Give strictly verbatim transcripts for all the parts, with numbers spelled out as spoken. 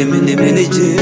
mene meneje.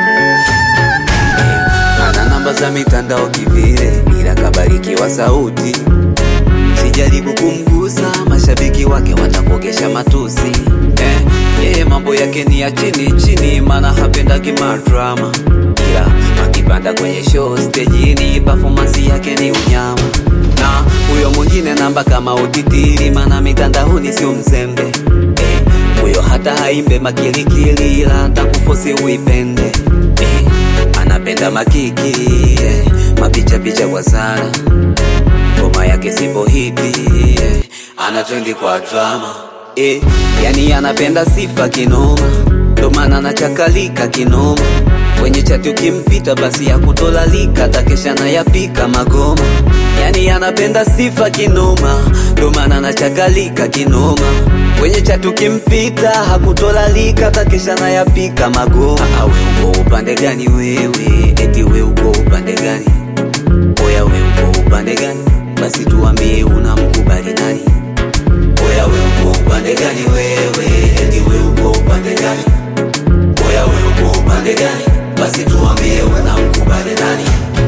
Ana namba za mitandao kivile, ila kabarikiwa sauti. Sijaribu kumgusa, mashabiki wake watakogesha matusi. Eh, yeye mambo yake ni ya chini chini, mana hapendagi madrama. Ila akipanda kwenye show stage, performance yake ni unyama. Na huyo mwingine namba kama utitiri, mana mitandaoni sio mzembe. Eh, huyo hata haimbe makilikili, ila hata kufosi uipende. Eh, anapenda makiki, eh, mapicha picha kwa sana. Ngoma yake sipo hiti, eh, anatrendi kwa drama. Eh, yani anapenda sifa kinoma, ndo maana anachakalika kinoma. Kwenye chati ukimpita basi ya kutolalika, takesha na yapika magoma. Yani anapenda sifa kinoma, ndo maana anachakalika kinoma. Kwenye chati ukimpita hakutolalika, takesha na yapika magoma. Ah, we uko upande gani wewe? Eti we uko upande gani? Oya we uko upande gani? Basi tuambie unamkubali nani? Oya we uko upande gani wewe? Eti we uko upande gani? Oya we uko upande gani? Basi tuambie unamkubali nani?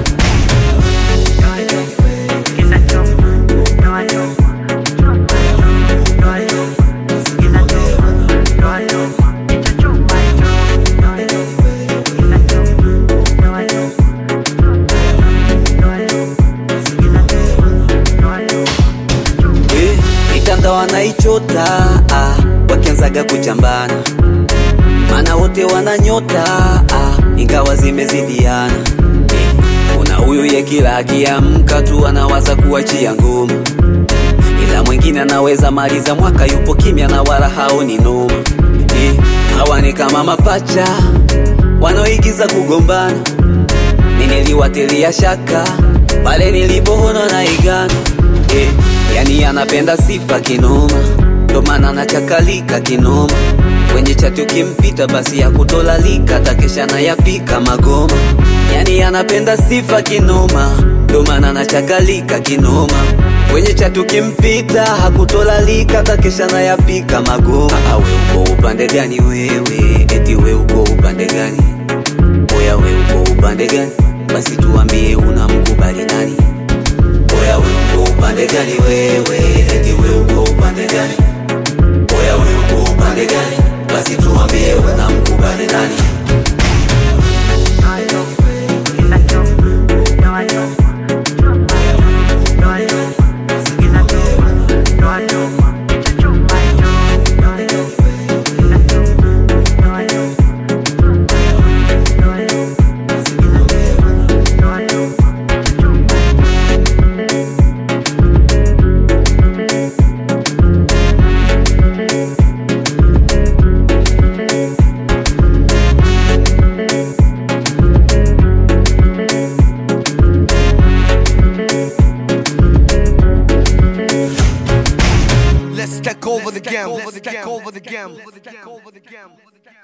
Mitandao wanaichota, ah, wakianzaga kuchambana, mana wote wananyota, ah, ingawa zimezidiana. Eh, kuna huyu ye kila akiamka tu anawaza kuachia ngoma, ila mwingine anaweza maliza mwaka yupo kimya na wala haoni noma. Eh, hawa ni kama mapacha wanaoigiza kugombana. Niliwatilia shaka pale nilipoona na igana. Eh, yani anapenda sifa kinoma, ndo maana anachakalika kinoma. Kwenye chati ukimpita basi ya kutolalika, takesha na yapika magoma. Yani anapenda sifa kinoma, ndo maana anachakalika kinoma. Kwenye chati ukimpita hakutolalika, takesha na yapika magoma. Ah, we uko upande gani wewe? Eti we uko upande gani? Oya we uko upande gani? Basi tuambie unamkubali nani? Oya we uko upande gani wewe? Eti we uko upande gani? Oya we uko upande gani? Basi tuambie unamkubali nani? Let's take over the game. Let's take over the game. Let's take over the game.